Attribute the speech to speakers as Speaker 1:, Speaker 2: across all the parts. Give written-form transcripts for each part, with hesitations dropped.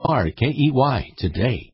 Speaker 1: LBRKEY today.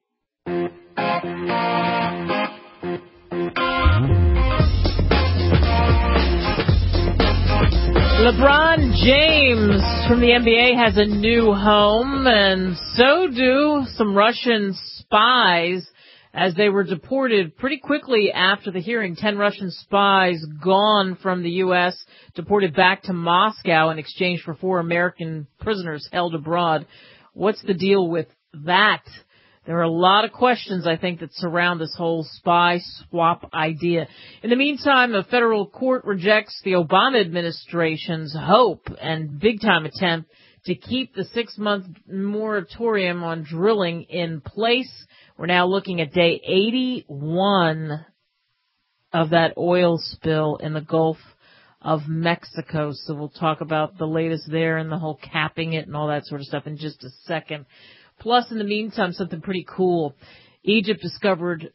Speaker 2: LeBron James from the NBA has a new home, and so do some Russian spies as they were deported pretty quickly after the hearing. 10 Russian spies gone from the U.S., deported back to Moscow in exchange for 4 American prisoners held abroad. What's the deal with that? There are a lot of questions, I think, that surround this whole spy swap idea. In the meantime, a federal court rejects the Obama administration's hope and big-time attempt to keep the 6-month moratorium on drilling in place. We're now looking at day 81 of that oil spill in the Gulf of Mexico. So we'll talk about the latest there and the whole capping it and all that sort of stuff in just a second. Plus, in the meantime, something pretty cool. Egypt discovered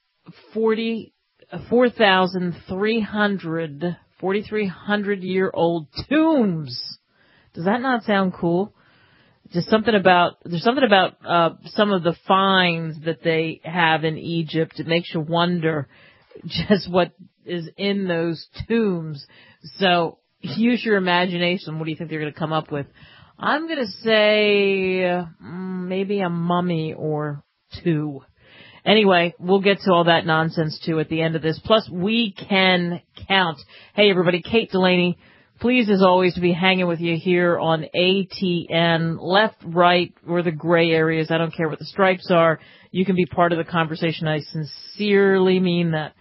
Speaker 2: 4,300-year-old tombs. Does that not sound cool? There's something about some of the finds that they have in Egypt. It makes you wonder just what is in those tombs. So use your imagination. What do you think they're going to come up with? I'm going to say maybe a mummy or 2. Anyway, we'll get to all that nonsense, too, at the end of this. Plus, we can count. Hey, everybody, Kate Delaney, pleased as always to be hanging with you here on ATN. Left, right, or the gray areas. I don't care what the stripes are. You can be part of the conversation. I sincerely mean that.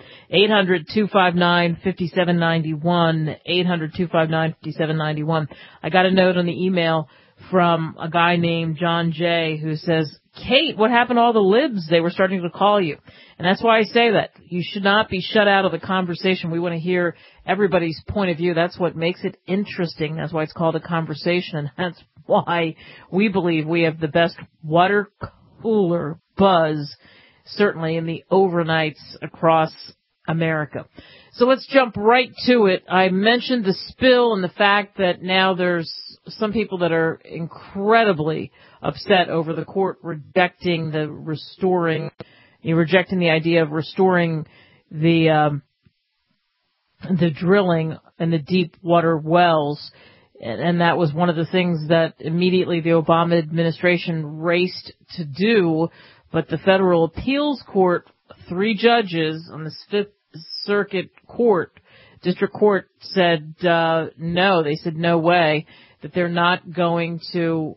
Speaker 2: 800-259-5791. 800-259-5791. I got a note on the email from a guy named John J. who says, Kate, what happened to all the libs? They were starting to call you. And that's why I say that. You should not be shut out of the conversation. We want to hear everybody's point of view. That's what makes it interesting. That's why it's called a conversation. And that's why we believe we have the best water cooler buzz, certainly in the overnights across America. So let's jump right to it. I mentioned the spill and the fact that now there's some people that are incredibly upset over the court rejecting the idea of restoring the drilling in the deep water wells. And that was one of the things that immediately the Obama administration raced to do. But the Federal Appeals Court, 3 judges on the Fifth Circuit Court, District Court, said no. They said no way, that they're not going to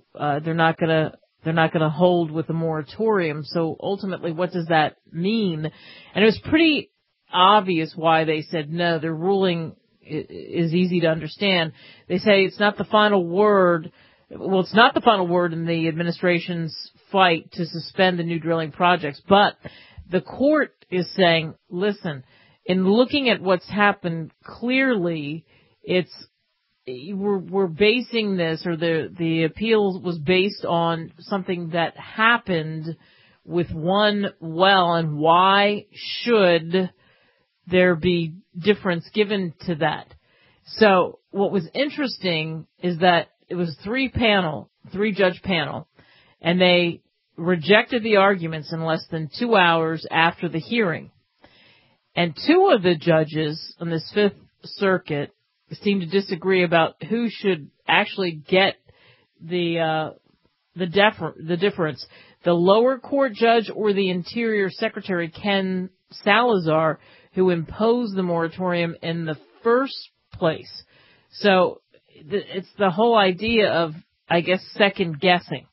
Speaker 2: hold with a moratorium. So ultimately, what does that mean? And it was pretty obvious why they said no. Their ruling is easy to understand. They say it's not the final word. Well, it's not the final word in the administration's fight to suspend the new drilling projects, but the court is saying, listen, in looking at what's happened, clearly we're basing this, or the appeal was based on something that happened with one well, and why should there be difference given to that? So what was interesting is that it was 3-judge panel, and they rejected the arguments in less than 2 hours after the hearing. And 2 of the judges on this Fifth Circuit seemed to disagree about who should actually get the difference, the lower court judge or the Interior Secretary Ken Salazar, who imposed the moratorium in the first place. So it's the whole idea of, I guess, second guessing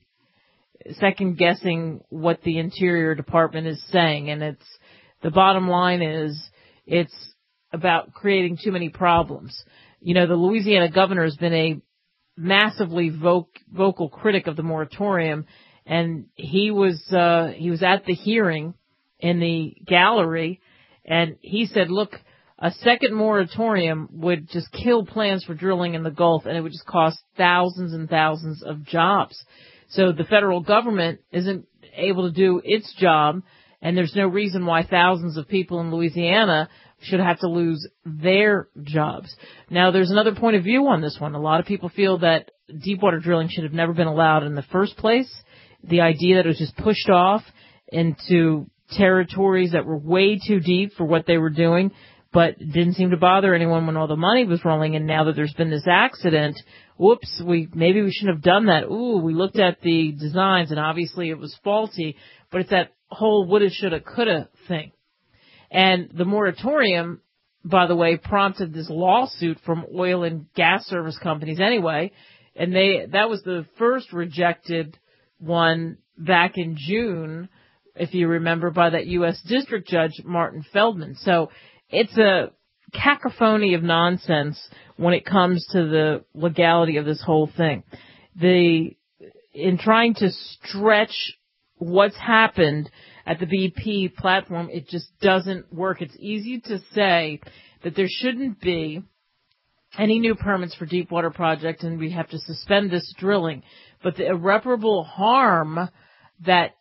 Speaker 2: what the Interior Department is saying. And the bottom line is it's about creating too many problems. You know, the Louisiana governor has been a massively vocal critic of the moratorium, and he was at the hearing in the gallery, and he said, look, a second moratorium would just kill plans for drilling in the Gulf, and it would just cost thousands and thousands of jobs. So the federal government isn't able to do its job, and there's no reason why thousands of people in Louisiana should have to lose their jobs. Now, there's another point of view on this one. A lot of people feel that deepwater drilling should have never been allowed in the first place. the idea that it was just pushed off into territories that were way too deep for what they were doing, but didn't seem to bother anyone when all the money was rolling in. Now that there's been this accident, whoops, maybe we shouldn't have done that. Ooh, we looked at the designs and obviously it was faulty, but it's that whole woulda, shoulda, coulda thing. And the moratorium, by the way, prompted this lawsuit from oil and gas service companies anyway, and that was the first rejected one back in June, if you remember, by that U.S. District Judge Martin Feldman. So it's a cacophony of nonsense when it comes to the legality of this whole thing. In trying to stretch what's happened at the BP platform, it just doesn't work. It's easy to say that there shouldn't be any new permits for Deepwater project and we have to suspend this drilling. But the irreparable harm that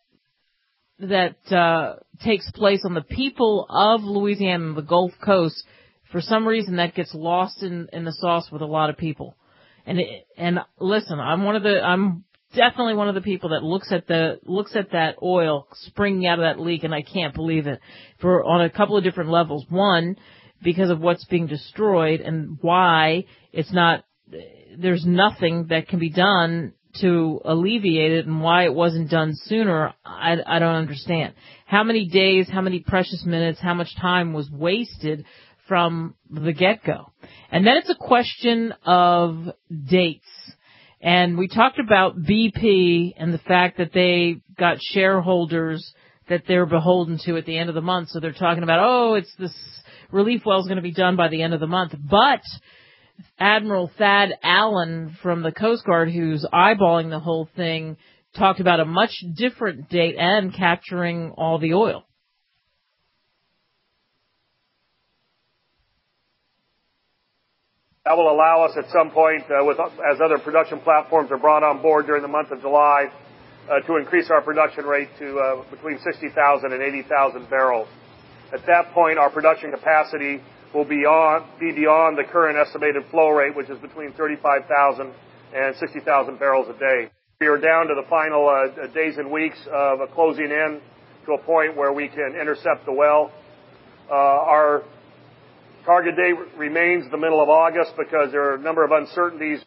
Speaker 2: takes place on the people of Louisiana and the Gulf Coast, for some reason that gets lost in the sauce with a lot of people. And listen, I'm definitely one of the people that looks at that oil springing out of that leak, and I can't believe it on a couple of different levels. One, because of what's being destroyed and why there's nothing that can be done to alleviate it, and why it wasn't done sooner, I don't understand. How many days, how many precious minutes, how much time was wasted from the get-go? And then it's a question of dates. And we talked about BP and the fact that they got shareholders that they're beholden to at the end of the month. So they're talking about, it's this relief well is going to be done by the end of the month. But Admiral Thad Allen from the Coast Guard, who's eyeballing the whole thing, talked about a much different date and capturing all the oil.
Speaker 1: That will allow us at some point, as other production platforms are brought on board during the month of July, to increase our production rate to between 60,000 and 80,000 barrels. At that point, our production capacity will be beyond the current estimated flow rate, which is between 35,000 and 60,000 barrels a day. We are down to the final days and weeks of closing in to a point where we can intercept the well. Our target date remains the middle of August because there are a number of uncertainties.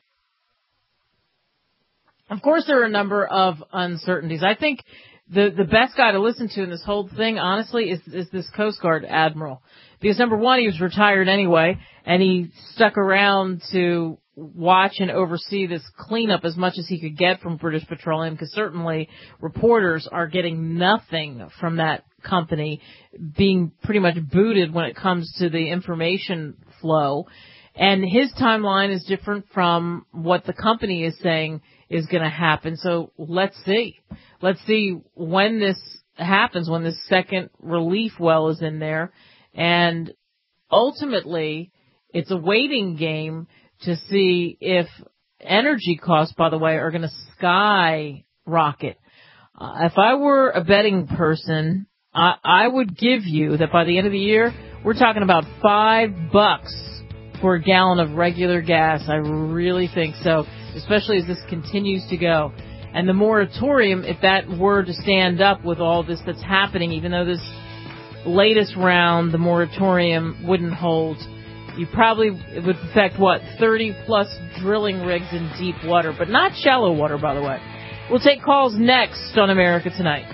Speaker 2: Of course there are a number of uncertainties. I think the best guy to listen to in this whole thing, honestly, is this Coast Guard admiral. Because number one, he was retired anyway, and he stuck around to watch and oversee this cleanup as much as he could get from British Petroleum, because certainly reporters are getting nothing from that company, being pretty much booted when it comes to the information flow. And his timeline is different from what the company is saying is going to happen. So let's see. Let's see when this happens, when this second relief well is in there. And ultimately, it's a waiting game to see if energy costs, by the way, are going to skyrocket. If I were a betting person, I would give you that by the end of the year, we're talking about $5 for a gallon of regular gas. I really think so, especially as this continues to go. And the moratorium, if that were to stand up with all this that's happening, even though this latest round, the moratorium wouldn't hold, it would affect, 30-plus drilling rigs in deep water, but not shallow water, by the way. We'll take calls next on America Tonight.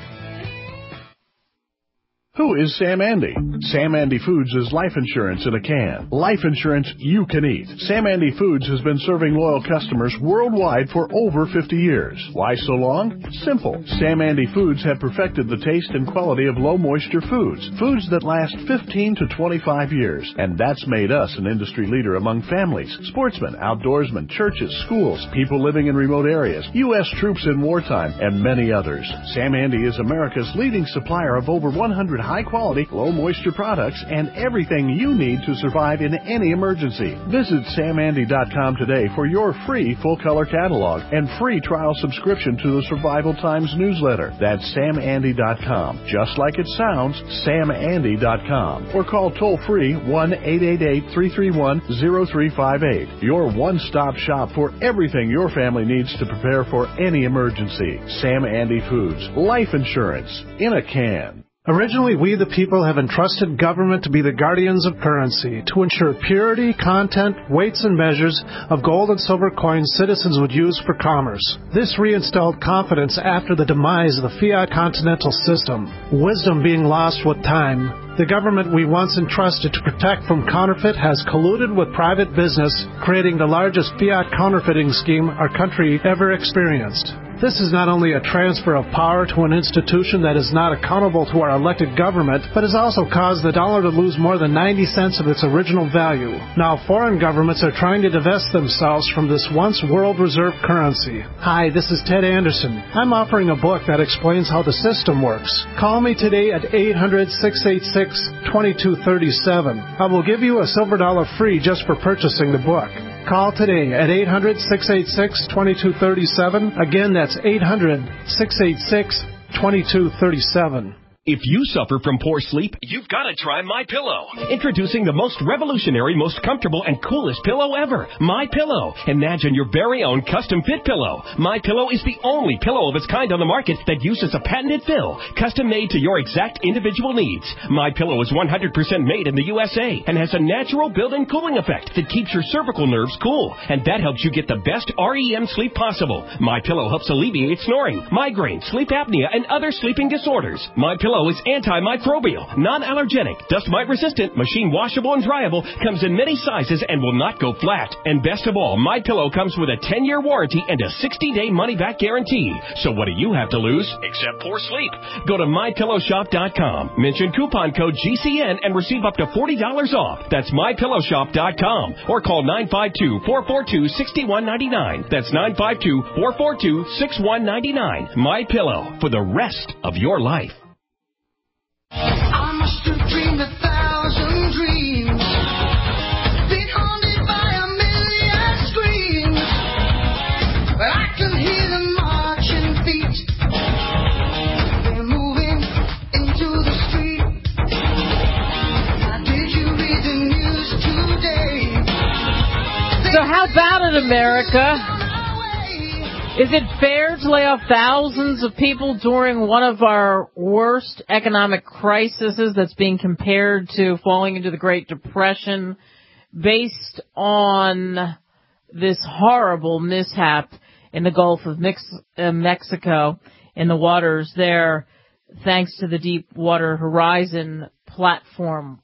Speaker 3: Who is Sam Andy? Sam Andy Foods is life insurance in a can. Life insurance you can eat. Sam Andy Foods has been serving loyal customers worldwide for over 50 years. Why so long? Simple. Sam Andy Foods have perfected the taste and quality of low-moisture foods. Foods that last 15 to 25 years. And that's made us an industry leader among families, sportsmen, outdoorsmen, churches, schools, people living in remote areas, U.S. troops in wartime, and many others. Sam Andy is America's leading supplier of over 100 high-quality, low-moisture signature products, and everything you need to survive in any emergency. Visit SamAndy.com today for your free full-color catalog and free trial subscription to the Survival Times newsletter. That's SamAndy.com. Just like it sounds, SamAndy.com. Or call toll-free 1-888-331-0358. Your one-stop shop for everything your family needs to prepare for any emergency. Sam Andy Foods. Life insurance in a can.
Speaker 4: Originally, we the people have entrusted government to be the guardians of currency, to ensure purity, content, weights, and measures of gold and silver coins citizens would use for commerce. This reinstalled confidence after the demise of the fiat continental system, wisdom being lost with time. The government we once entrusted to protect from counterfeit has colluded with private business, creating the largest fiat counterfeiting scheme our country ever experienced. This is not only a transfer of power to an institution that is not accountable to our elected government, but has also caused the dollar to lose more than 90 cents of its original value. Now foreign governments are trying to divest themselves from this once world reserve currency. Hi, this is Ted Anderson. I'm offering a book that explains how the system works. Call me today at 800-686-2237. I will give you a silver dollar free just for purchasing the book. Call today at 800-686-2237. Again, that's 800-686-2237.
Speaker 5: If you suffer from poor sleep, you've got to try MyPillow. Introducing the most revolutionary, most comfortable, and coolest pillow ever, MyPillow. Imagine your very own custom-fit pillow. MyPillow is the only pillow of its kind on the market that uses a patented fill, custom-made to your exact individual needs. MyPillow is 100% made in the USA and has a natural built-in cooling effect that keeps your cervical nerves cool, and that helps you get the best REM sleep possible. MyPillow helps alleviate snoring, migraine, sleep apnea, and other sleeping disorders. MyPillow is antimicrobial, non-allergenic, dust mite resistant, machine washable and dryable, comes in many sizes and will not go flat. And best of all, MyPillow comes with a 10-year warranty and a 60-day money-back guarantee. So what do you have to lose except poor sleep? Go to MyPillowShop.com, mention coupon code GCN and receive up to $40 off. That's MyPillowShop.com or call 952-442-6199. That's 952-442-6199. MyPillow for the rest of your life.
Speaker 6: I must have dreamed 1,000 dreams, been haunted by a million screams, but I can hear them marching feet. They're moving into the street. Now, did you read the news today?
Speaker 2: So how about it, America? Is it fair to lay off thousands of people during one of our worst economic crises that's being compared to falling into the Great Depression based on this horrible mishap in the Gulf of Mexico, in the waters there, thanks to the Deepwater Horizon platform?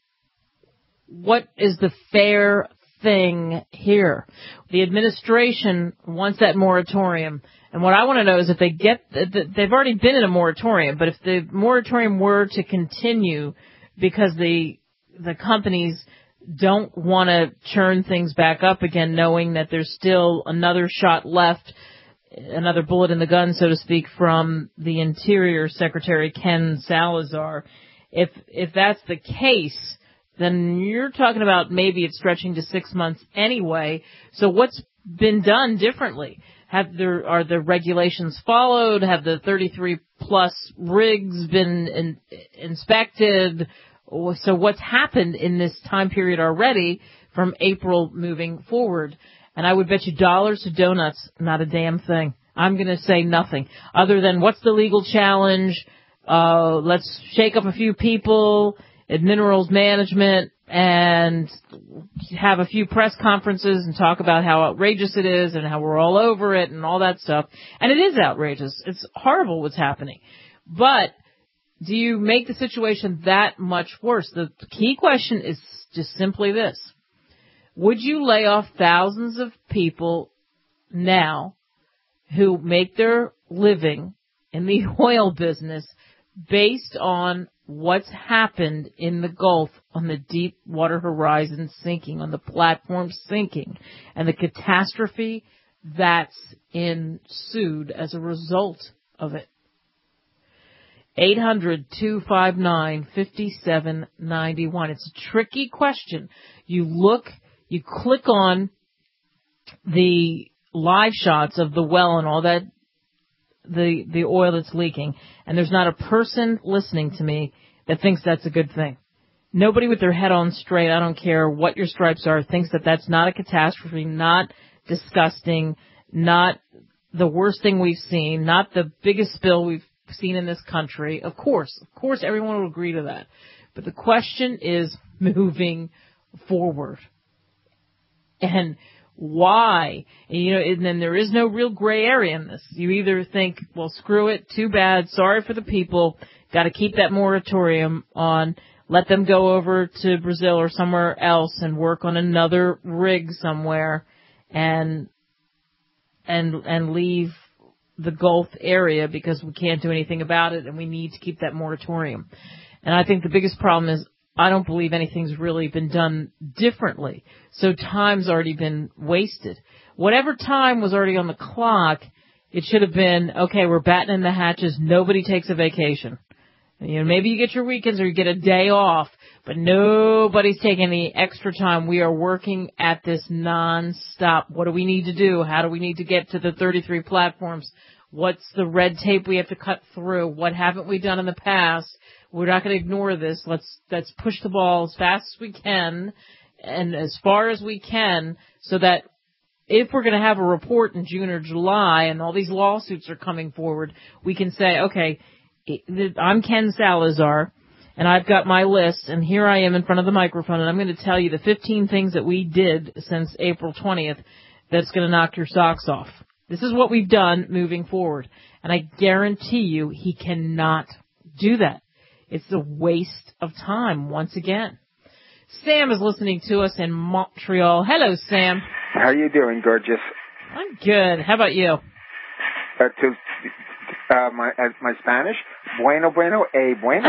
Speaker 2: What is the fair thing here? The administration wants that moratorium, and what I want to know is if they they've already been in a moratorium, but if the moratorium were to continue because the companies don't want to churn things back up again, knowing that there's still another shot left, another bullet in the gun, so to speak, from the Interior Secretary Ken Salazar. If that's the case, then you're talking about maybe it's stretching to 6 months anyway. So what's been done differently? Are the regulations followed? Have the 33-plus rigs been inspected? So what's happened in this time period already from April moving forward? And I would bet you dollars to donuts, not a damn thing. I'm going to say nothing other than what's the legal challenge? Let's shake up a few people at Minerals Management and have a few press conferences and talk about how outrageous it is and how we're all over it and all that stuff. And it is outrageous. It's horrible what's happening. But do you make the situation that much worse? The key question is just simply this. Would you lay off thousands of people now who make their living in the oil business based on what's happened in the Gulf on the Deepwater Horizon sinking, on the platform sinking, and the catastrophe that's ensued as a result of it? 800-259-5791. It's a tricky question. You click on the live shots of the well and all that, the oil that's leaking, and there's not a person listening to me that thinks that's a good thing. Nobody with their head on straight, I don't care what your stripes are, thinks that that's not a catastrophe, not disgusting, not the worst thing we've seen, not the biggest spill we've seen in this country. Of course, everyone will agree to that. But the question is moving forward. And why? And then there is no real gray area in this. You either think, well, screw it, too bad, sorry for the people, got to keep that moratorium on, let them go over to Brazil or somewhere else and work on another rig somewhere and leave the Gulf area because we can't do anything about it and we need to keep that moratorium. And I think the biggest problem is I don't believe anything's really been done differently. So time's already been wasted. Whatever time was already on the clock, it should have been, okay, we're battening the hatches, nobody takes a vacation. Maybe you get your weekends or you get a day off, but nobody's taking any extra time. We are working at this nonstop. What do we need to do? How do we need to get to the 33 platforms? What's the red tape we have to cut through? What haven't we done in the past? We're not going to ignore this. Let's push the ball as fast as we can and as far as we can so that if we're going to have a report in June or July and all these lawsuits are coming forward, we can say, okay, I'm Ken Salazar, and I've got my list, and here I am in front of the microphone, and I'm going to tell you the 15 things that we did since April 20th that's going to knock your socks off. This is what we've done moving forward, and I guarantee you he cannot do that. It's a waste of time once again. Sam is listening to us in Montreal. Hello, Sam.
Speaker 7: How are you doing, gorgeous?
Speaker 2: I'm good. How about you?
Speaker 7: My Spanish, bueno, bueno.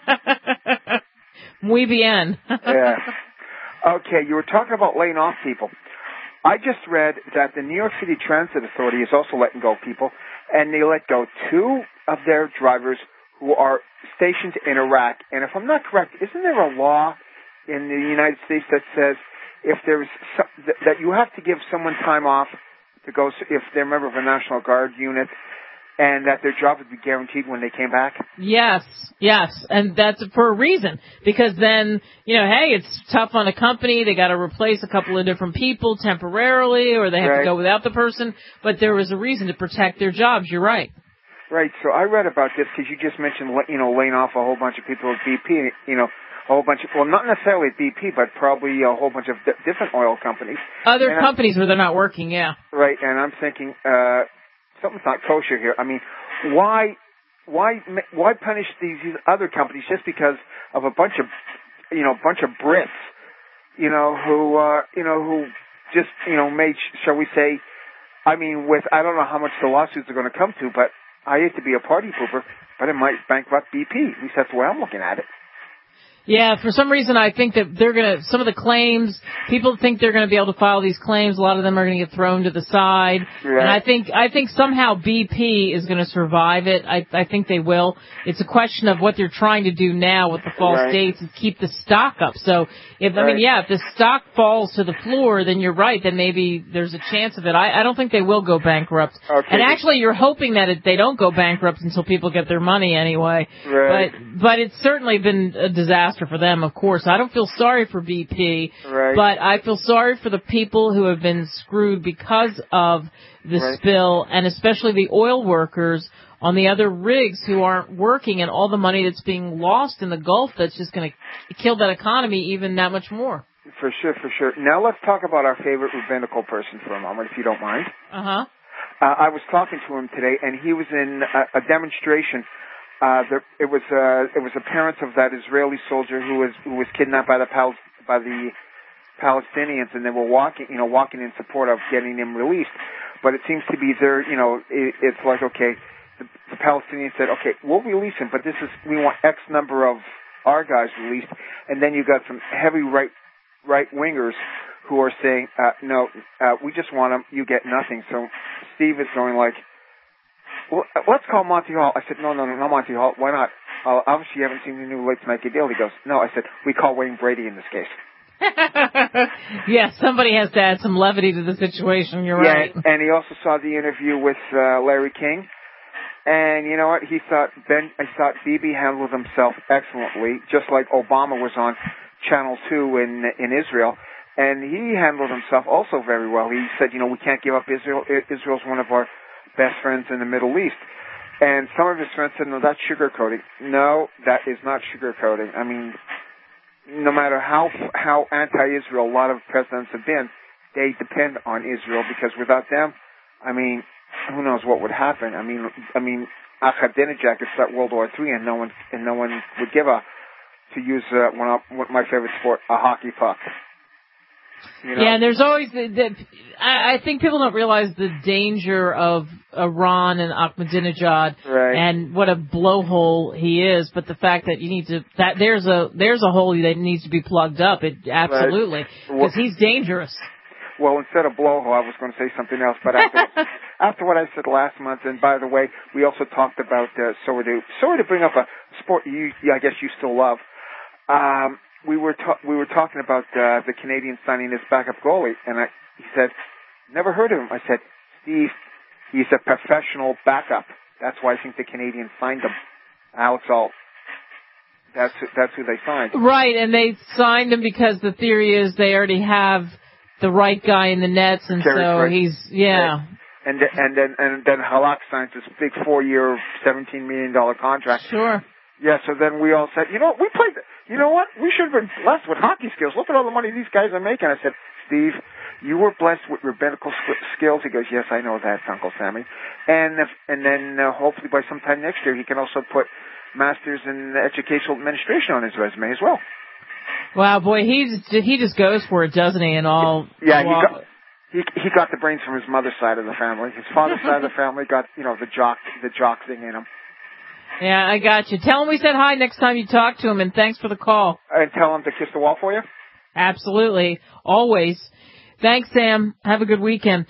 Speaker 2: Muy bien.
Speaker 7: Yeah. Okay, you were talking about laying off people. I just read that the New York City Transit Authority is also letting go people, and they let go 2 of their drivers who are stationed in Iraq. And if I'm not correct, isn't there a law in the United States that says if there's that you have to give someone time off to go if they're a member of a National Guard unit, and that their job would be guaranteed when they came back?
Speaker 2: Yes. And that's for a reason. Because then, hey, it's tough on a company. They got to replace a couple of different people temporarily, or they have to go without the person. But there was a reason to protect their jobs. You're right.
Speaker 7: Right. So I read about this because you just mentioned, laying off a whole bunch of people at BP, a whole bunch of, well, not necessarily at BP, but probably a whole bunch of different oil companies.
Speaker 2: Other companies where they're not working, yeah.
Speaker 7: Right. And I'm thinking, something's not kosher here. I mean, why punish these other companies just because of a bunch of Brits, who just, made, shall we say, I mean, I don't know how much the lawsuits are going to come to, but I hate to be a party pooper, but it might bankrupt BP. At least that's the way I'm looking at it.
Speaker 2: Yeah, for some reason I think that some of the claims, people think they're going to be able to file these claims. A lot of them are going to get thrown to the side. Right. And I think somehow BP is going to survive it. I think they will. It's a question of what they're trying to do now with the false dates is keep the stock up. So if the stock falls to the floor, then you're right. Then maybe there's a chance of it. I don't think they will go bankrupt. Okay. And actually you're hoping that they don't go bankrupt until people get their money anyway. Right. But it's certainly been a disaster for them, of course. I don't feel sorry for BP, but I feel sorry for the people who have been screwed because of the spill, and especially the oil workers on the other rigs who aren't working, and all the money that's being lost in the Gulf that's just going to kill that economy even that much more.
Speaker 7: For sure. Now let's talk about our favorite rabbinical person for a moment, if you don't mind.
Speaker 2: Uh-huh.
Speaker 7: I was talking to him today, and he was in a demonstration. It was the parents of that Israeli soldier who was kidnapped by the Palestinians, and they were walking in support of getting him released. But it seems to be it's like, okay, the Palestinians said, okay, we'll release him, but we want X number of our guys released, and then you got some heavy right wingers who are saying, no, we just want him, you get nothing. So Steve is going like, well, let's call Monty Hall. I said, no, not Monty Hall. Why not? Obviously, you haven't seen the new Let's Make a Deal. He goes, no. I said, we call Wayne Brady in this case.
Speaker 2: Yes, somebody has to add some levity to the situation. You're right.
Speaker 7: And he also saw the interview with Larry King. And you know what? I thought Bibi handled himself excellently, just like Obama was on Channel 2 in Israel. And he handled himself also very well. He said, we can't give up Israel. Israel's one of our best friends in the Middle East. And some of his friends said, no, that's sugarcoating. No, that is not sugarcoating. I mean, no matter how anti-Israel a lot of presidents have been, they depend on Israel because without them, I mean, who knows what would happen? I mean, Ahmadinejad could start World War III and no one would give a, to use one of my favorite sport, a hockey puck.
Speaker 2: Yeah, and there's always I think people don't realize the danger of Iran and Ahmadinejad and what a blowhole he is, but the fact that there's a hole that needs to be plugged up. Absolutely, because he's dangerous.
Speaker 7: Well, instead of blowhole, I was going to say something else, but after what I said last month, and by the way, we also talked about sorry to bring up a sport I guess you still love. We were talking about the Canadian signing his backup goalie, and he said, never heard of him. I said, Steve, he's a professional backup. That's why I think the Canadians signed him. Alex Alt. That's who they signed.
Speaker 2: Right, and they signed him because the theory is they already have the right guy in the nets, and so he's Right.
Speaker 7: And then Halak signs this big 4-year, $17 million contract.
Speaker 2: Sure.
Speaker 7: Yeah, so then we all said, we should have been blessed with hockey skills. Look at all the money these guys are making. I said, Steve, you were blessed with rabbinical skills. He goes, yes, I know that, Uncle Sammy. And then hopefully by sometime next year he can also put Masters in Educational Administration on his resume as well.
Speaker 2: Wow, boy, he just goes for it, doesn't he? And all.
Speaker 7: Yeah, he got the brains from his mother's side of the family. His father's side of the family got the jock thing in him.
Speaker 2: Yeah, I got you. Tell him we said hi next time you talk to him, and thanks for the call.
Speaker 7: And tell him to kiss the wall for you?
Speaker 2: Absolutely. Always. Thanks, Sam. Have a good weekend.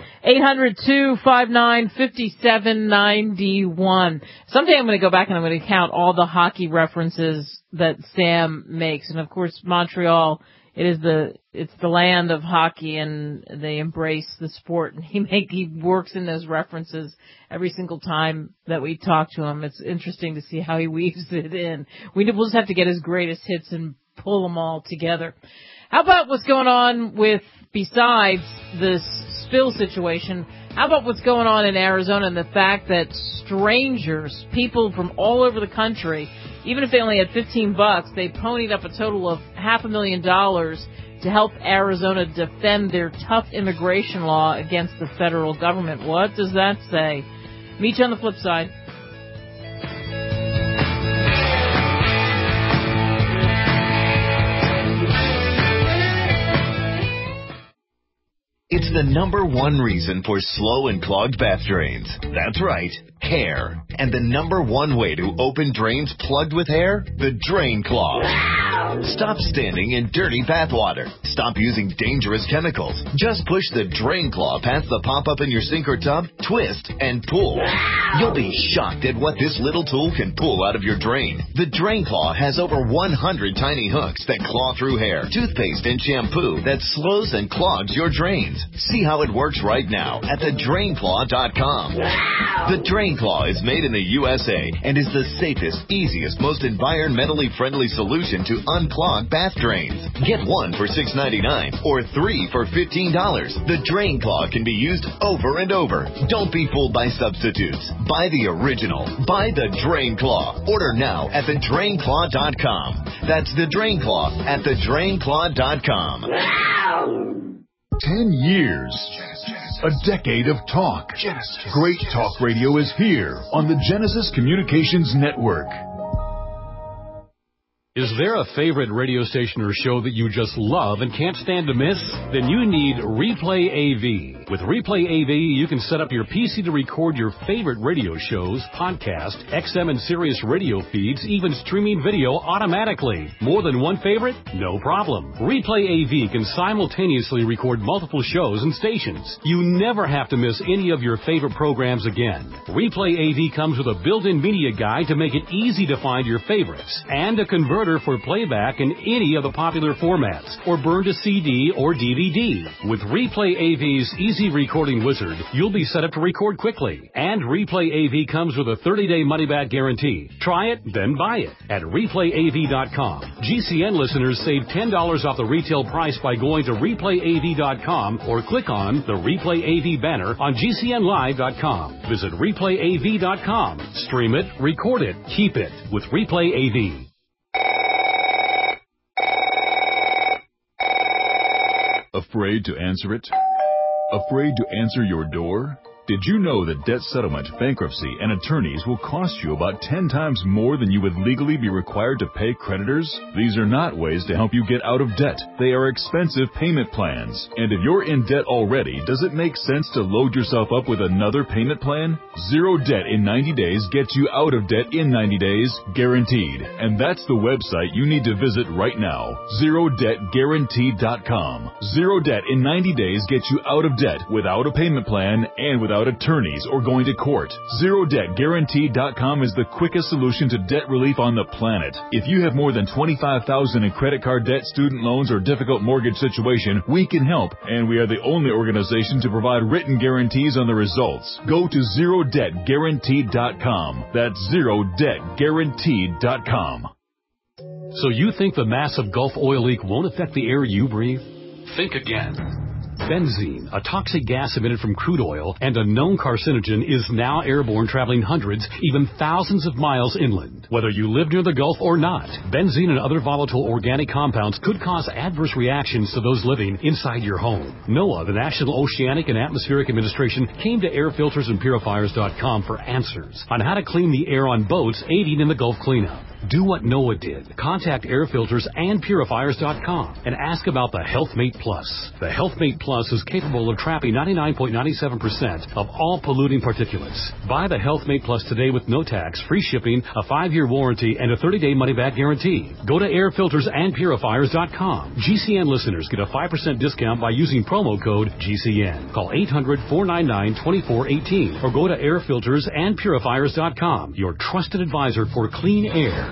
Speaker 2: 800-259-5791. Someday I'm going to go back and I'm going to count all the hockey references that Sam makes. And, of course, Montreal, it's the land of hockey, and they embrace the sport. And he works in those references every single time that we talk to him. It's interesting to see how he weaves it in. We'll just have to get his greatest hits and pull them all together. How about what's going on besides this spill situation, how about what's going on in Arizona and the fact that strangers, people from all over the country, even if they only had $15, they ponied up a total of $500,000 to help Arizona defend their tough immigration law against the federal government. What does that say? Meet you on the flip side.
Speaker 8: It's the #1 reason for slow and clogged bath drains. That's right, hair. And the #1 way to open drains plugged with hair? The Drain Claw. Stop standing in dirty bath water. Stop using dangerous chemicals. Just push the Drain Claw past the pop-up in your sink or tub, twist, and pull. You'll be shocked at what this little tool can pull out of your drain. The Drain Claw has over 100 tiny hooks that claw through hair, toothpaste, and shampoo that slows and clogs your drains. See how it works right now at thedrainclaw.com. The Drain Claw is made in the USA and is the safest, easiest, most environmentally friendly solution to unclog bath drains. Get one for $6.99 or 3 for $15. The Drain Claw can be used over and over. Don't be fooled by substitutes. Buy the original. Buy the Drain Claw. Order now at thedrainclaw.com. That's the Drain Claw at thedrainclaw.com.
Speaker 9: 10 years. A decade of talk. Great talk radio is here on the Genesis Communications Network.
Speaker 10: Is there a favorite radio station or show that you just love and can't stand to miss? Then you need Replay AV. With Replay AV, you can set up your PC to record your favorite radio shows, podcast, XM and Sirius radio feeds, even streaming video automatically. More than one favorite? No problem. Replay AV can simultaneously record multiple shows and stations. You never have to miss any of your favorite programs again. Replay AV comes with a built-in media guide to make it easy to find your favorites and a converter for playback in any of the popular formats or burn to CD or DVD. With Replay AV's Easy Recording Wizard, you'll be set up to record quickly. And Replay AV comes with a 30-day money-back guarantee. Try it, then buy it at ReplayAV.com. GCN listeners save $10 off the retail price by going to ReplayAV.com or click on the Replay AV banner on GCNLive.com. Visit ReplayAV.com. Stream it, record it, keep it with Replay AV.
Speaker 9: Afraid to answer it? Afraid to answer your door? Did you know that debt settlement, bankruptcy, and attorneys will cost you about 10 times more than you would legally be required to pay creditors? These are not ways to help you get out of debt. They are expensive payment plans. And if you're in debt already, does it make sense to load yourself up with another payment plan? Zero debt in 90 days gets you out of debt in 90 days, guaranteed. And that's the website you need to visit right now, ZeroDebtGuaranteed.com. Zero debt in 90 days gets you out of debt without a payment plan and without attorneys or going to court. ZeroDebtGuaranteed.com is the quickest solution to debt relief on the planet. If you have more than $25,000 in credit card debt, student loans, or difficult mortgage situation, we can help, and we are the only organization to provide written guarantees on the results. Go to ZeroDebtGuaranteed.com. That's ZeroDebtGuaranteed.com.
Speaker 10: So you think the massive Gulf oil leak won't affect the air you breathe? Think again. Benzene, a toxic gas emitted from crude oil and a known carcinogen, is now airborne, traveling hundreds, even thousands of miles inland. Whether you live near the Gulf or not, benzene and other volatile organic compounds could cause adverse reactions to those living inside your home. NOAA, the National Oceanic and Atmospheric Administration, came to airfiltersandpurifiers.com for answers on how to clean the air on boats aiding in the Gulf cleanup. Do what NOAA did. Contact airfiltersandpurifiers.com and ask about the HealthMate Plus. The HealthMate Plus is capable of trapping 99.97% of all polluting particulates. Buy the HealthMate Plus today with no tax, free shipping, a 5-year warranty, and a 30-day money-back guarantee. Go to airfiltersandpurifiers.com. GCN listeners get a 5% discount by using promo code GCN. Call 800-499-2418 or go to airfiltersandpurifiers.com, your trusted advisor for clean air.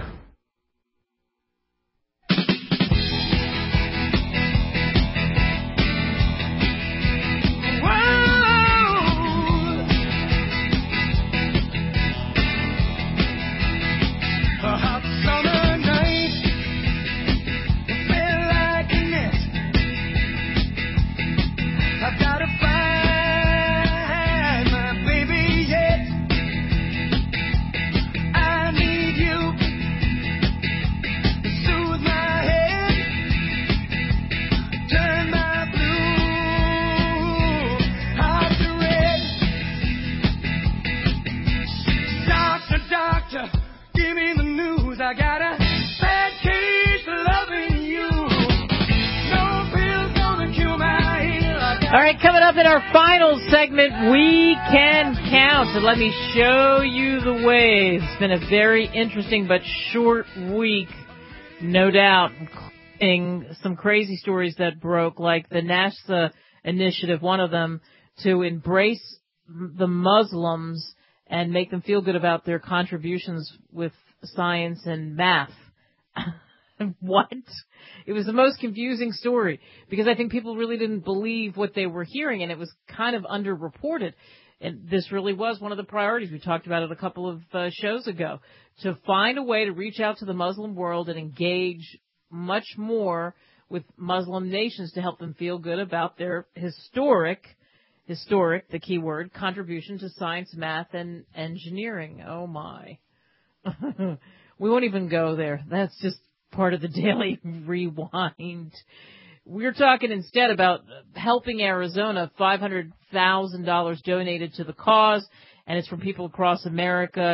Speaker 2: All right, coming up in our final segment, We Can Count. So let me show you the waves. It's been a very interesting but short week, no doubt, including some crazy stories that broke, like the NASA initiative, one of them, to embrace the Muslims and make them feel good about their contributions with science and math. What? It was the most confusing story because I think people really didn't believe what they were hearing, and it was kind of underreported. And this really was one of the priorities. We talked about it a couple of shows ago, to find a way to reach out to the Muslim world and engage much more with Muslim nations to help them feel good about their historic, the key word, contribution to science, math, and engineering. Oh, my. We won't even go there. That's just part of the Daily Rewind. We're talking instead about helping Arizona, $500,000 donated to the cause, and it's from people across America.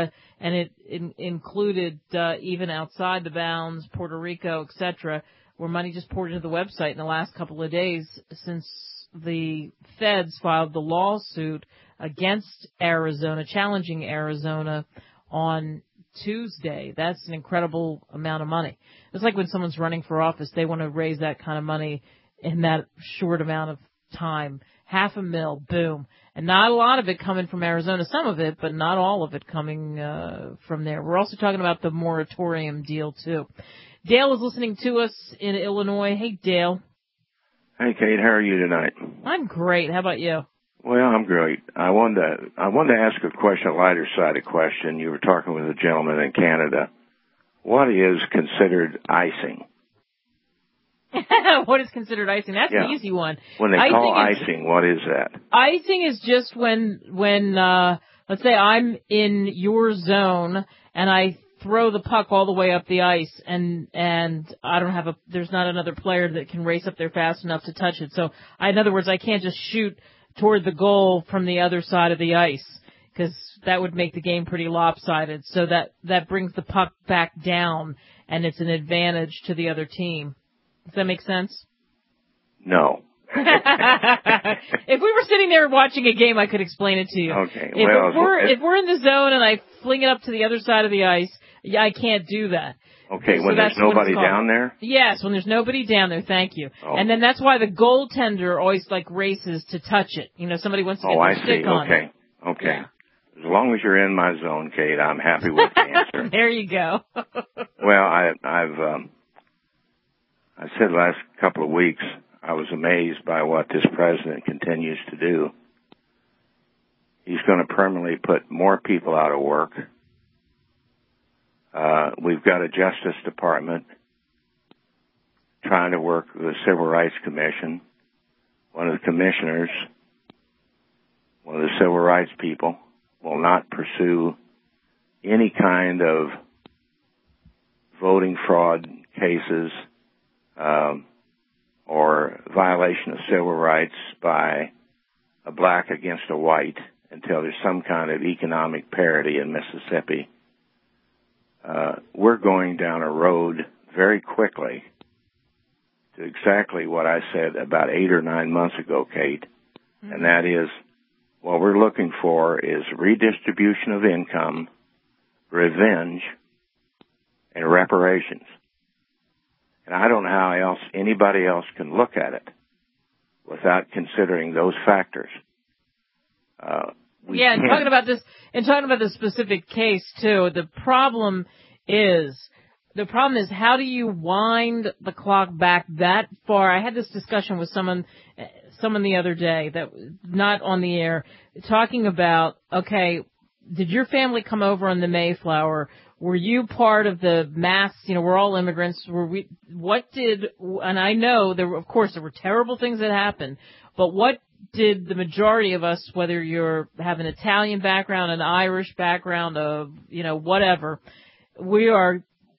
Speaker 2: and it included even outside the bounds, Puerto Rico, etc., where money just poured into the website in the last couple of days since the feds filed the lawsuit against Arizona, challenging Arizona on Tuesday. That's an incredible amount of money. It's like when someone's running for office, they want to raise that kind of money in that short amount of time. $500,000, boom. And not a lot of it coming from Arizona, some of it, but not all of it coming from there. We're also talking about the moratorium deal, too. Dale is listening to us in Illinois. Hey, Dale.
Speaker 11: Hey, Kate. How are you tonight?
Speaker 2: I'm great. How about you?
Speaker 11: Well, I'm great. I wanted to ask a question, a lighter sided question. You were talking with a gentleman in Canada. What is considered icing?
Speaker 2: What is considered icing? That's an easy one.
Speaker 11: When they call icing, what is that?
Speaker 2: Icing is just when let's say I'm in your zone and I throw the puck all the way up the ice and I don't have there's not another player that can race up there fast enough to touch it. So in other words, I can't just shoot toward the goal from the other side of the ice because that would make the game pretty lopsided. So that brings the puck back down and it's an advantage to the other team. Does that make sense?
Speaker 11: No.
Speaker 2: If we were sitting there watching a game, I could explain it to you.
Speaker 11: Okay.
Speaker 2: If we're in the zone and I fling it up to the other side of the ice, I can't do that.
Speaker 11: Okay, when there's nobody down there?
Speaker 2: Yes, when there's nobody down there, thank you.
Speaker 11: Oh.
Speaker 2: And then that's why the goaltender always races to touch it. You know, somebody wants to get their stick on it.
Speaker 11: Okay. Yeah. As long as you're in my zone, Kate, I'm happy with the answer.
Speaker 2: There you go.
Speaker 11: Well, I said the last couple of weeks, I was amazed by what this president continues to do. He's going to permanently put more people out of work. We've got a Justice Department trying to work with the Civil Rights Commission. One of the commissioners, one of the civil rights people, will not pursue any kind of voting fraud cases or violation of civil rights by a black against a white until there's some kind of economic parity in Mississippi. We're going down a road very quickly to exactly what I said about 8 or 9 months ago, Kate, and that is what we're looking for is redistribution of income, revenge, and reparations. And I don't know how anybody else can look at it without considering those factors.
Speaker 2: And talking about this specific case too, the problem is how do you wind the clock back that far? I had this discussion with someone the other day that not on the air, talking about, okay, did your family come over on the Mayflower? Were you part of the mass, we're all immigrants. And I know there were terrible things that happened, but what did the majority of us, whether you have an Italian background, an Irish background, whatever, we are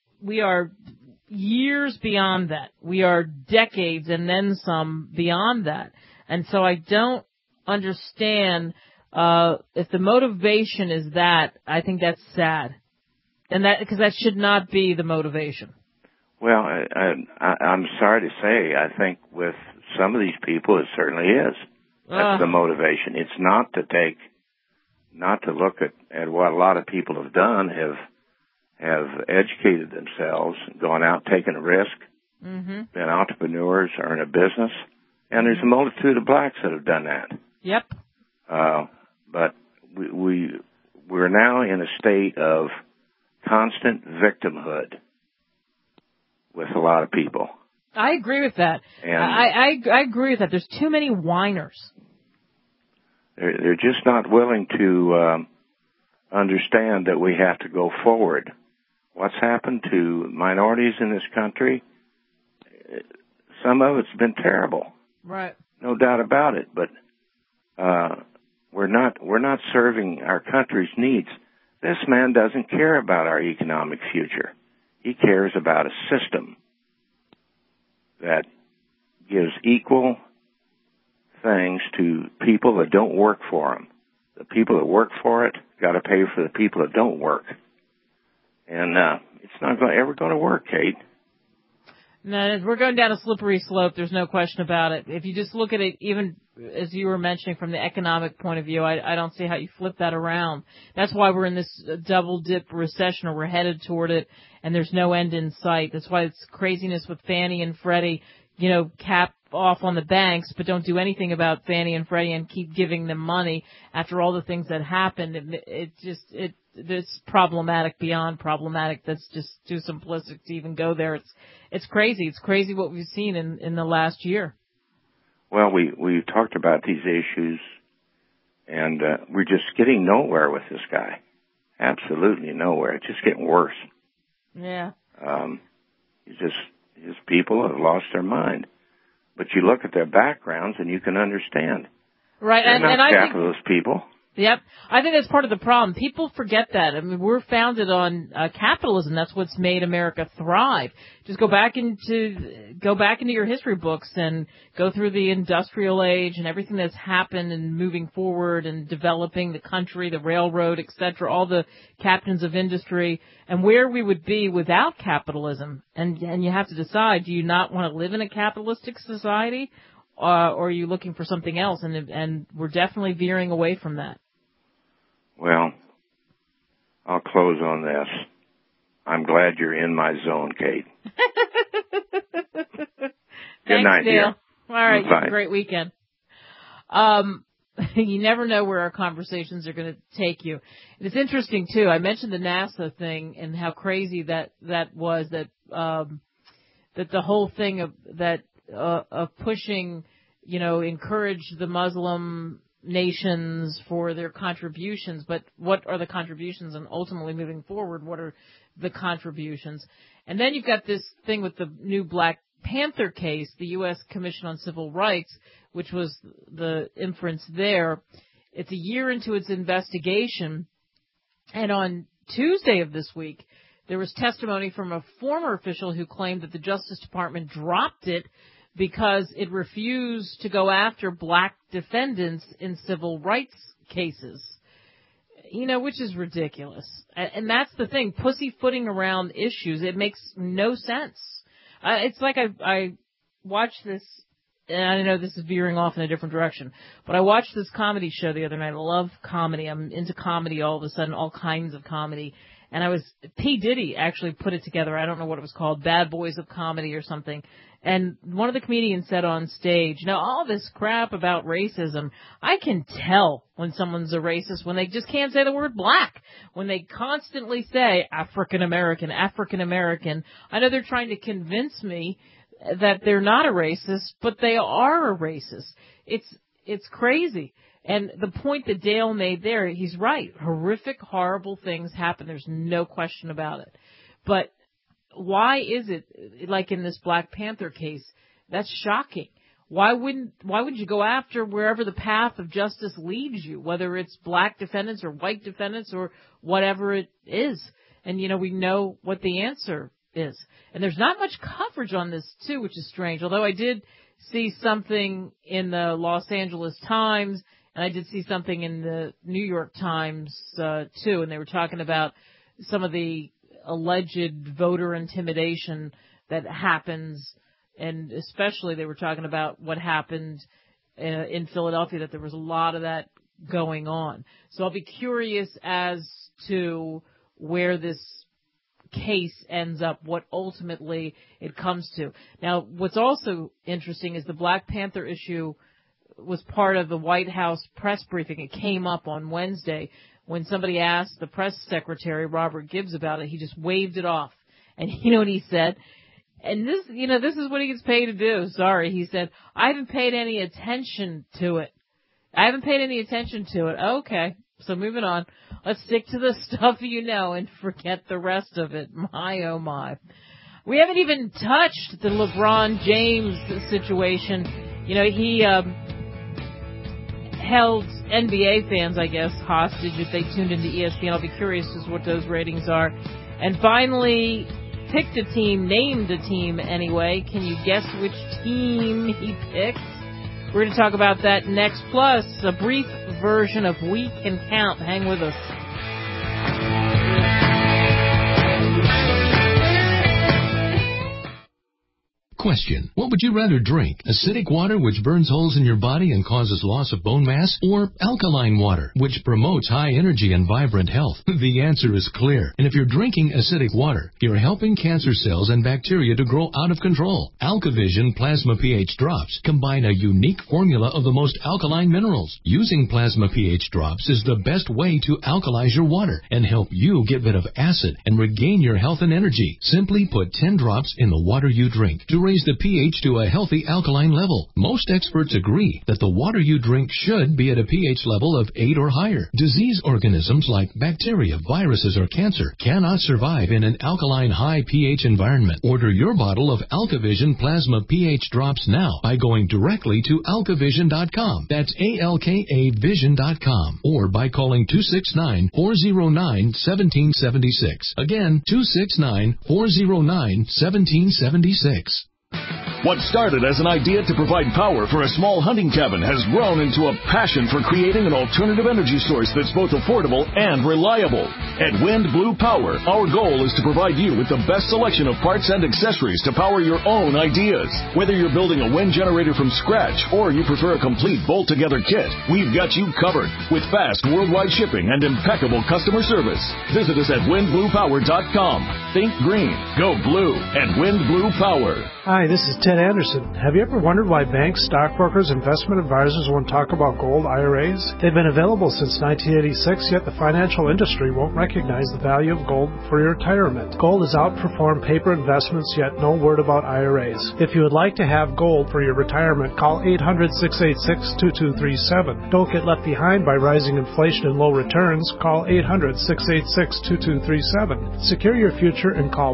Speaker 2: years beyond that. We are decades and then some beyond that. And so I don't understand, if the motivation is that, I think that's sad. And because that should not be the motivation.
Speaker 11: Well, I'm sorry to say, I think with some of these people, it certainly is. That's the motivation. It's not to look at what a lot of people have done, have educated themselves, gone out, taken a risk, been entrepreneurs, earned a business, and there's a multitude of blacks that have done that.
Speaker 2: Yep.
Speaker 11: But we're now in a state of constant victimhood with a lot of people.
Speaker 2: I agree with that. And I agree with that. There's too many whiners.
Speaker 11: They're just not willing to understand that we have to go forward. What's happened to minorities in this country, some of it's been terrible.
Speaker 2: Right.
Speaker 11: No doubt about it, but we're not serving our country's needs. This man doesn't care about our economic future. He cares about a system that gives equal things to people that don't work for him. The people that work for it got to pay for the people that don't work. And it's not ever going to work, Kate.
Speaker 2: No, we're going down a slippery slope. There's no question about it. If you just look at it, even as you were mentioning from the economic point of view, I don't see how you flip that around. That's why we're in this double dip recession, or we're headed toward it, and there's no end in sight. That's why it's craziness with Fannie and Freddie, cap off on the banks, but don't do anything about Fannie and Freddie and keep giving them money after all the things that happened. It's problematic beyond problematic. That's just too simplistic to even go there. It's crazy. It's crazy what we've seen in the last year.
Speaker 11: Well, we talked about these issues, and we're just getting nowhere with this guy. Absolutely nowhere. It's just getting worse.
Speaker 2: Yeah.
Speaker 11: His people have lost their mind. But you look at their backgrounds and you can understand.
Speaker 2: Right.
Speaker 11: They're not
Speaker 2: I
Speaker 11: capitalist people.
Speaker 2: Yep. I think that's part of the problem. People forget that. I mean, we're founded on capitalism. That's what's made America thrive. Just go back into your history books and go through the industrial age and everything that's happened and moving forward and developing the country, the railroad, etc., all the captains of industry, and where we would be without capitalism. And you have to decide, do you not want to live in a capitalistic society, or are you looking for something else? And we're definitely veering away from that.
Speaker 11: Well, I'll close on this. I'm glad you're in my zone, Kate. Good night,
Speaker 2: Dale.
Speaker 11: dear.
Speaker 2: All right, you have
Speaker 11: Bye.
Speaker 2: a great weekend. You never know where our conversations are going to take you. And it's interesting too. I mentioned the NASA thing and how crazy that was. That the whole thing of pushing, encourage the Muslim nations for their contributions, but what are the contributions, and ultimately moving forward, what are the contributions? And then you've got this thing with the new Black Panther case, the U.S. Commission on Civil Rights, which was the inference there. It's a year into its investigation, and on Tuesday of this week, there was testimony from a former official who claimed that the Justice Department dropped it because it refused to go after black defendants in civil rights cases, which is ridiculous. And that's the thing, pussyfooting around issues. It makes no sense. It's like I watched this, and I know this is veering off in a different direction, but I watched this comedy show the other night. I love comedy. I'm into comedy all of a sudden, all kinds of comedy. And P. Diddy actually put it together. I don't know what it was called, Bad Boys of Comedy or something. And one of the comedians said on stage, all this crap about racism, I can tell when someone's a racist when they just can't say the word black. When they constantly say African American. I know they're trying to convince me that they're not a racist, but they are a racist. It's crazy. And the point that Dale made there, he's right. Horrific, horrible things happen. There's no question about it. But why is it, like in this Black Panther case, that's shocking. Why wouldn't you go after wherever the path of justice leads you, whether it's black defendants or white defendants or whatever it is? And, we know what the answer is. And there's not much coverage on this, too, which is strange. Although I did see something in the Los Angeles Times, and I did see something in the New York Times, too, and they were talking about some of the alleged voter intimidation that happens, and especially they were talking about what happened in Philadelphia, that there was a lot of that going on. So I'll be curious as to where this case ends up, what ultimately it comes to. Now, what's also interesting is the Black Panther issue was part of the White House press briefing. It came up on Wednesday when somebody asked the press secretary, Robert Gibbs, about it. He just waved it off. And you know what he said? And this is what he gets paid to do. Sorry. He said, I haven't paid any attention to it. Okay. So moving on. Let's stick to the stuff and forget the rest of it. My, oh my. We haven't even touched the LeBron James situation. He held NBA fans, I guess, hostage if they tuned into ESPN. I'll be curious as to what those ratings are. And finally, picked a team, named a team anyway. Can you guess which team he picked? We're going to talk about that next, plus a brief version of We Can Count. Hang with us.
Speaker 12: Question: what would you rather drink? Acidic water, which burns holes in your body and causes loss of bone mass, or alkaline water, which promotes high energy and vibrant health? The answer is clear. And if you're drinking acidic water, you're helping cancer cells and bacteria to grow out of control. AlkaVision Plasma pH Drops combine a unique formula of the most alkaline minerals. Using Plasma pH Drops is the best way to alkalize your water and help you get rid of acid and regain your health and energy. Simply put 10 drops in the water you drink to raise the pH to a healthy alkaline level. Most experts agree that the water you drink should be at a pH level of 8 or higher. Disease organisms like bacteria, viruses, or cancer cannot survive in an alkaline high pH environment. Order your bottle of AlkaVision Plasma pH Drops now by going directly to alkavision.com. That's ALKAvision.com, or by calling 269-409-1776. Again, 269-409-1776.
Speaker 13: What started as an idea to provide power for a small hunting cabin has grown into a passion for creating an alternative energy source that's both affordable and reliable. At Wind Blue Power, our goal is to provide you with the best selection of parts and accessories to power your own ideas. Whether you're building a wind generator from scratch or you prefer a complete bolt-together kit, we've got you covered with fast worldwide shipping and impeccable customer service. Visit us at windbluepower.com. Think green, go blue at Wind Blue Power.
Speaker 4: Hi, this is Ted Anderson. Have you ever wondered why banks, stockbrokers, investment advisors won't talk about gold IRAs? They've been available since 1986, yet the financial industry won't recognize the value of gold for your retirement. Gold has outperformed paper investments, yet no word about IRAs. If you would like to have gold for your retirement, call 800-686-2237. Don't get left behind by rising inflation and low returns. Call 800-686-2237. Secure your future and call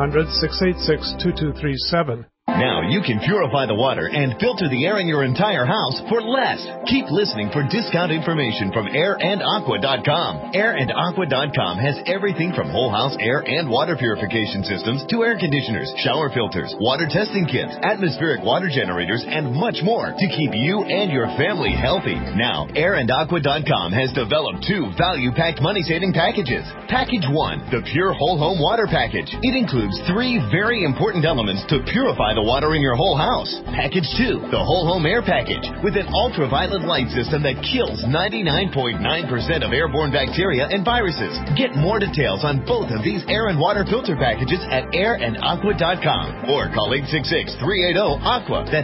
Speaker 4: 1-800-686-2237.
Speaker 8: Now you can purify the water and filter the air in your entire house for less. Keep listening for discount information from AirandAqua.com. AirandAqua.com has everything from whole house air and water purification systems to air conditioners, shower filters, water testing kits, atmospheric water generators, and much more to keep you and your family healthy. Now, AirandAqua.com has developed 2 value-packed money-saving packages. Package 1, the Pure Whole Home Water Package. It includes 3 very important elements to purify the water in your whole house. Package 2, the Whole Home Air Package, with an ultraviolet light system that kills 99.9% of airborne bacteria and viruses. Get more details on both of these air and water filter packages at airandaqua.com or call 866-380-AQUA. That's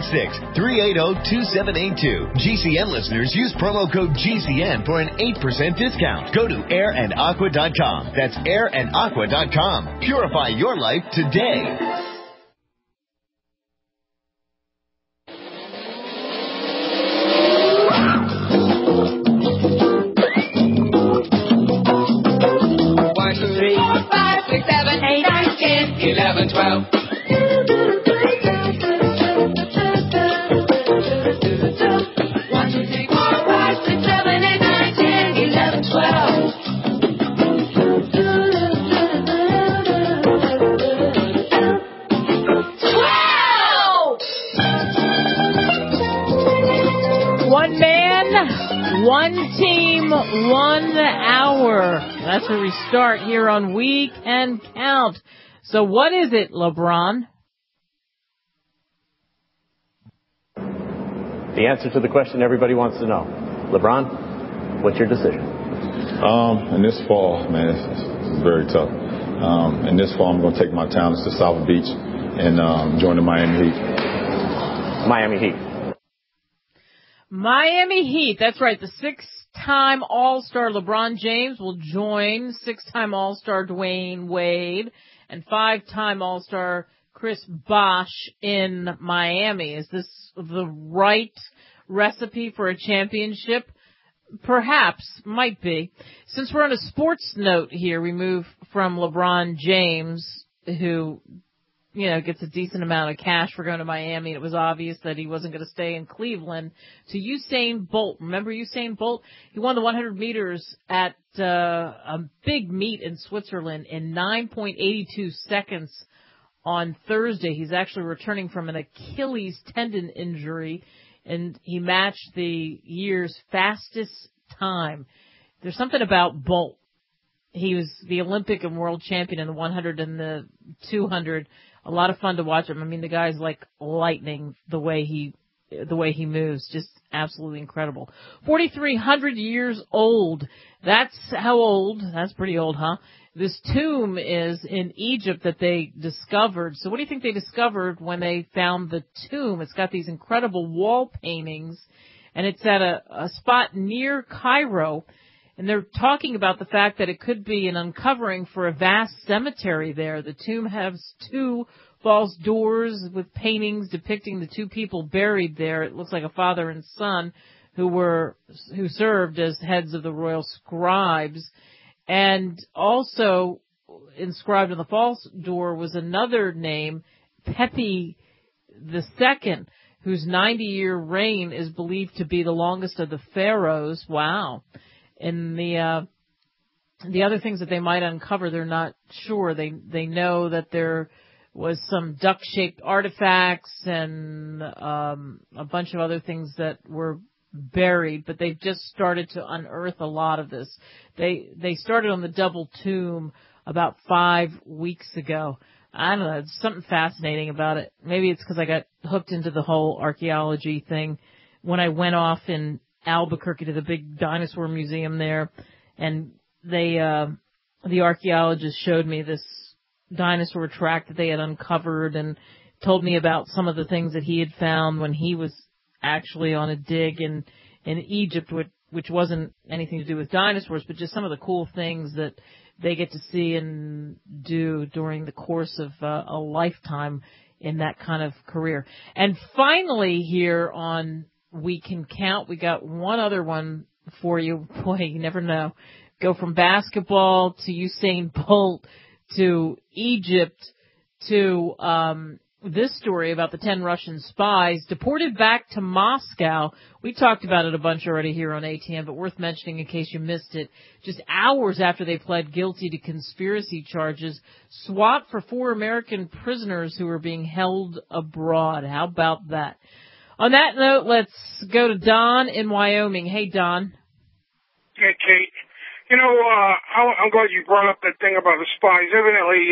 Speaker 8: 866-380-2782. GCN listeners use promo code GCN for an 8% discount. Go to airandaqua.com. That's airandaqua.com. Purify your life today.
Speaker 2: One team, 1 hour. That's where we start here on Weekend Count. So what is it, LeBron?
Speaker 14: The answer to the question everybody wants to know. LeBron, what's your decision?
Speaker 9: In this fall, man, it's very tough. In this fall, I'm going to take my talents to South Beach and join the Miami Heat.
Speaker 14: Miami Heat.
Speaker 2: Miami Heat, that's right. The 6-time All-Star LeBron James will join 6-time All-Star Dwayne Wade and 5-time All-Star Chris Bosh in Miami. Is this the right recipe for a championship? Perhaps, might be. Since we're on a sports note here, we move from LeBron James, who gets a decent amount of cash for going to Miami. It was obvious that he wasn't going to stay in Cleveland, to Usain Bolt. Remember Usain Bolt? He won the 100 meters at a big meet in Switzerland in 9.82 seconds on Thursday. He's actually returning from an Achilles tendon injury, and he matched the year's fastest time. There's something about Bolt he was the Olympic and world champion in the 100 and the 200. A lot of fun to watch him. I mean, the guy's like lightning the way he moves. Just absolutely incredible. 4,300 years old. That's how old. That's pretty old, huh? This tomb is in Egypt that they discovered. So what do you think they discovered when they found the tomb? It's got these incredible wall paintings, and it's at a spot near Cairo. And they're talking about the fact that it could be an uncovering for a vast cemetery there. The tomb has 2 false doors with paintings depicting the 2 people buried there. It looks like a father and son who served as heads of the royal scribes. And also inscribed on the false door was another name, Pepi II, whose 90-year reign is believed to be the longest of the pharaohs. Wow. And the other things that they might uncover, they're not sure. They know that there was some duck-shaped artifacts and a bunch of other things that were buried, but they've just started to unearth a lot of this. They started on the double tomb about 5 weeks ago. I don't know, there's something fascinating about it. Maybe it's because I got hooked into the whole archaeology thing when I went off in Albuquerque to the big dinosaur museum there, and the archaeologist showed me this dinosaur track that they had uncovered and told me about some of the things that he had found when he was actually on a dig in Egypt, which wasn't anything to do with dinosaurs, but just some of the cool things that they get to see and do during the course of a lifetime in that kind of career. And finally here on We Can Count, we got one other one for you. Boy, you never know. Go from basketball to Usain Bolt to Egypt to this story about the 10 Russian spies deported back to Moscow. We talked about it a bunch already here on ATM, but worth mentioning in case you missed it. Just hours after they pled guilty to conspiracy charges, swapped for 4 American prisoners who were being held abroad. How about that? On that note, let's go to Don in Wyoming. Hey, Don.
Speaker 15: Hey, Kate. You know, I'm glad you brought up that thing about the spies. Evidently,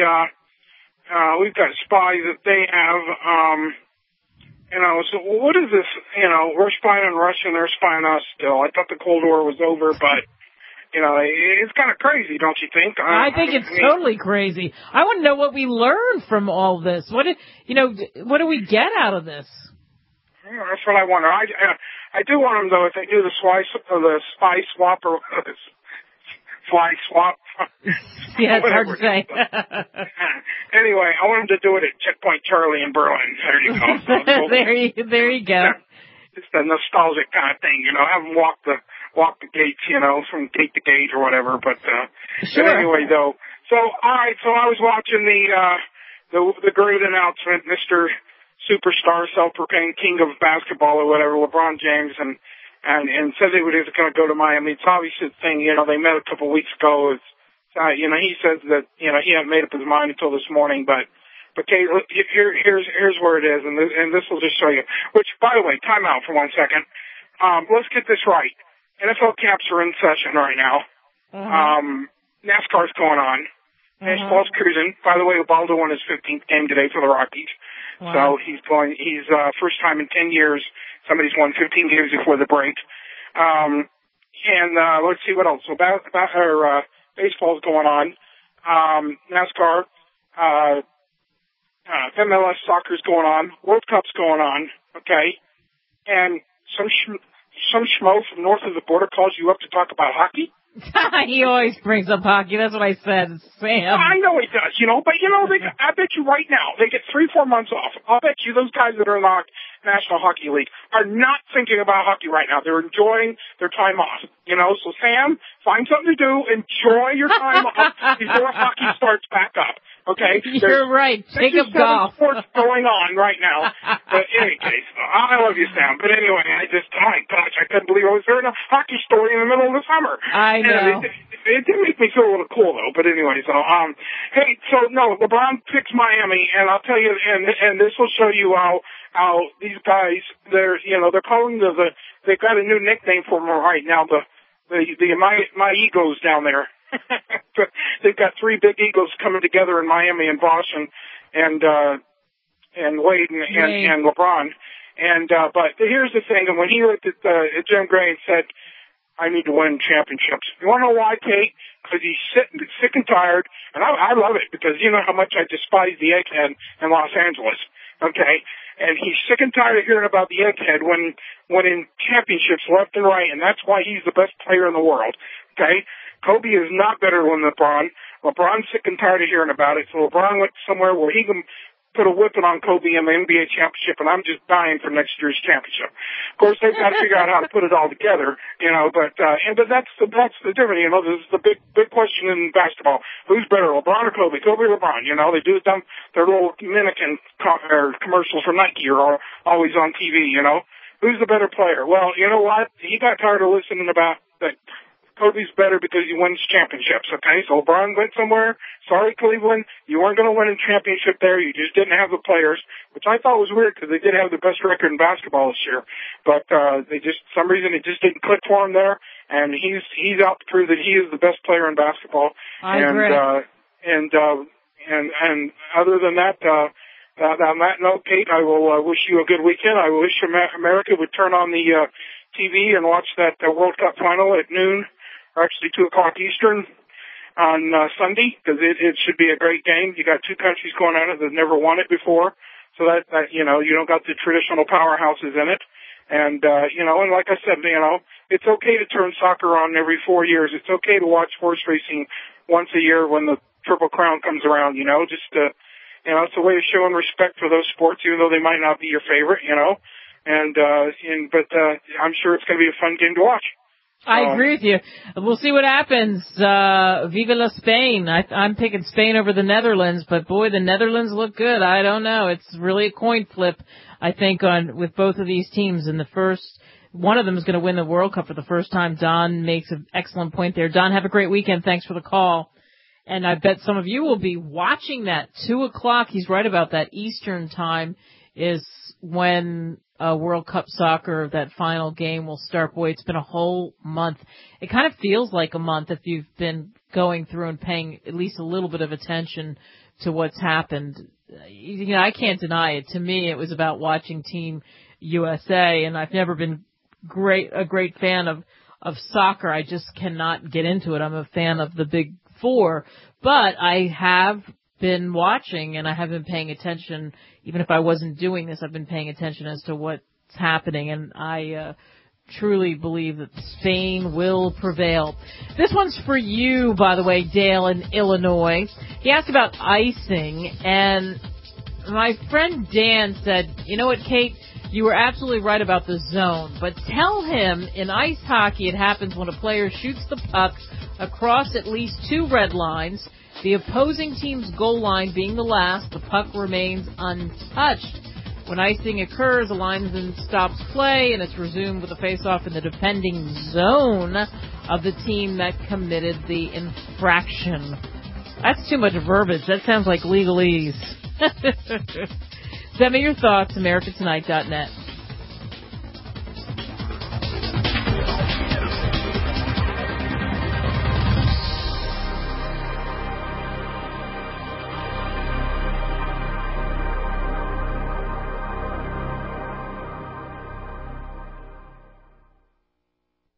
Speaker 15: we've got spies that they have, so what is this, we're spying on Russia and they're spying on us still. I thought the Cold War was over, but, it's kind of crazy, don't you think?
Speaker 2: I think it's totally crazy. I want to know what we learned from all this. What do we get out of this?
Speaker 15: Yeah, that's what I wonder. I do want them, though, if they do the spy swap or fly swap.
Speaker 2: Yeah, it's hard to say.
Speaker 15: Anyway, I want them to do it at Checkpoint Charlie in Berlin. There you go.
Speaker 2: There you go.
Speaker 15: It's the nostalgic kind of thing, have them walk the gates, from gate to gate or whatever. But
Speaker 2: sure.
Speaker 15: But anyway, though. So all right. So I was watching the great announcement, Mr. Superstar, self-proclaimed king of basketball or whatever, LeBron James, and said they were going to go to Miami. It's obviously a thing, they met a couple weeks ago. It's, he says that, he hadn't made up his mind until this morning, but Kate, here's where it is, and this will just show you. Which, by the way, time out for 1 second. Let's get this right. NFL camps are in session right now. NASCAR's going on. Baseball's cruising. By the way, Ubaldo won his 15th game today for the Rockies.
Speaker 2: Wow.
Speaker 15: So he's first time in 10 years somebody's won 15 games before the break. Let's see what else. So baseball's going on. NASCAR, MLS soccer's going on. World Cup's going on. Okay. And some schmo from north of the border calls you up to talk about hockey?
Speaker 2: He always brings up hockey. That's what I said, Sam.
Speaker 15: I know he does, but I bet you right now they get 3-4 months off. I'll bet you those guys that are in the National Hockey League are not thinking about hockey right now. They're enjoying their time off, So Sam, find something to do. Enjoy your time off before hockey starts back up. Okay?
Speaker 2: You're right. Take up golf.
Speaker 15: Sports going on right now. But in any case, I love you, Sam. But anyway, oh my gosh, I couldn't believe I was hearing a hockey story in the middle of the summer.
Speaker 2: I know.
Speaker 15: It did make me feel a little cool though. But anyway, LeBron picks Miami, and I'll tell you, and this will show you how these guys, they're calling they've got a new nickname for them right now, the My Egos down there. They've got three big egos coming together in Miami and Bosh and Wade and LeBron. But here's the thing, and when he looked at Jim Gray and said, I need to win championships. You want to know why, Kate? Because he's sick and tired, and I love it because you know how much I despise the egghead in Los Angeles, okay? And he's sick and tired of hearing about the egghead when in championships left and right, and that's why he's the best player in the world, okay? Kobe is not better than LeBron. LeBron's sick and tired of hearing about it, so LeBron went somewhere where he can put a whipping on Kobe in the NBA championship, and I'm just dying for next year's championship. Of course, they've got to figure out how to put it all together, you know. But that's the difference, you know. This is the big question in basketball: who's better, LeBron or Kobe? Kobe or LeBron? You know, they do their little mannequin commercials for Nike are always on TV. You know, who's the better player? Well, you know what? He got tired of listening about that. Kobe's better because he wins championships, okay? So LeBron went somewhere. Sorry, Cleveland, you weren't going to win a championship there. You just didn't have the players, which I thought was weird because they did have the best record in basketball this year. But some reason it just didn't click for him there, and he's out to prove that he is the best player in basketball.
Speaker 2: I agree.
Speaker 15: And other than that, on that note, Kate, I will wish you a good weekend. I wish America would turn on the TV and watch that World Cup final at noon. Actually 2 o'clock Eastern on Sunday, because it should be a great game. You got two countries going at it that never won it before, so that you know, you don't got the traditional powerhouses in it. And you know, and like I said, you know, it's okay to turn soccer on every 4 years. It's okay to watch horse racing once a year when the Triple Crown comes around. You know, just you know, it's a way of showing respect for those sports, even though they might not be your favorite. You know, but I'm sure it's going to be a fun game to watch.
Speaker 2: I agree with you. We'll see what happens. Viva la Spain. I'm picking Spain over the Netherlands, but boy, the Netherlands look good. I don't know. It's really a coin flip, I think, with both of these teams. And one of them is going to win the World Cup for the first time. Don makes an excellent point there. Don, have a great weekend. Thanks for the call. And I bet some of you will be watching that 2 o'clock. He's right about that Eastern time is when World Cup soccer, that final game will start. Boy, it's been a whole month. It kind of feels like a month if you've been going through and paying at least a little bit of attention to what's happened. You know, I can't deny it. To me, it was about watching Team USA, and I've never been a great fan of soccer. I just cannot get into it. I'm a fan of the Big Four, but I have been watching, and I have been paying attention. Even if I wasn't doing this, I've been paying attention as to what's happening, and I truly believe that Spain will prevail. This one's for you, by the way, Dale in Illinois. He asked about icing, and my friend Dan said, you know what, Kate, you were absolutely right about the zone, but tell him in ice hockey it happens when a player shoots the puck across at least 2 red lines, the opposing team's goal line being the last, the puck remains untouched. When icing occurs, the linesman stops play, and it's resumed with a face-off in the defending zone of the team that committed the infraction. That's too much verbiage. That sounds like legalese. Send me your thoughts, americatonight.net.